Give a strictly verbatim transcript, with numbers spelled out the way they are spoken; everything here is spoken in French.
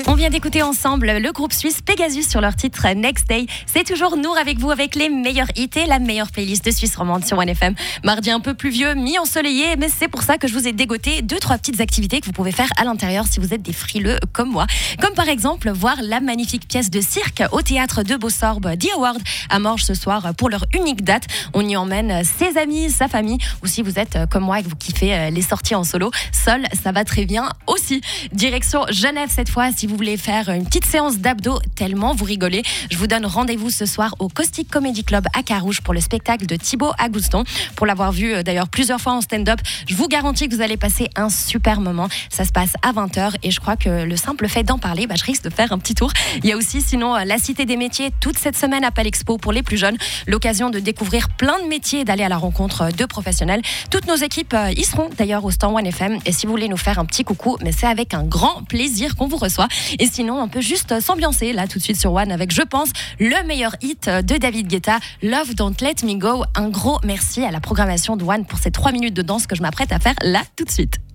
On vient d'écouter ensemble le groupe suisse Pegasus sur leur titre Next Day. C'est toujours Nour avec vous avec les meilleurs hits et la meilleure playlist de Suisse romande sur One F M. Mardi un peu pluvieux, mi-ensoleillé, mais c'est pour ça que je vous ai dégoté deux, trois petites activités que vous pouvez faire à l'intérieur si vous êtes des frileux comme moi. Comme par exemple voir la magnifique pièce de cirque au théâtre de Beausorbe, The Award, à Morges ce soir pour leur unique date. On y emmène ses amis, sa famille, ou si vous êtes comme moi et que vous kiffez les sorties en solo, seul, ça va très bien aussi. Direction Genève cette fois, si vous voulez faire une petite séance d'abdos tellement vous rigolez. Je vous donne rendez-vous ce soir au Caustic Comedy Club à Carouge pour le spectacle de Thibaut Agouston. Pour l'avoir vu d'ailleurs plusieurs fois en stand-up, je vous garantis que vous allez passer un super moment. Ça se passe à vingt heures et je crois que le simple fait d'en parler, bah, je risque de faire un petit tour. Il y a aussi sinon la Cité des métiers toute cette semaine à Palexpo pour les plus jeunes. L'occasion de découvrir plein de métiers et d'aller à la rencontre de professionnels. Toutes nos équipes y seront d'ailleurs au stand One F M. Et si vous voulez nous faire un petit coucou, mais c'est avec un grand plaisir qu'on vous reçoit. Et sinon, on peut juste s'ambiancer là tout de suite sur One avec, je pense, le meilleur hit de David Guetta, Love Don't Let Me Go. Un gros merci à la programmation de One pour ces trois minutes de danse que je m'apprête à faire là tout de suite.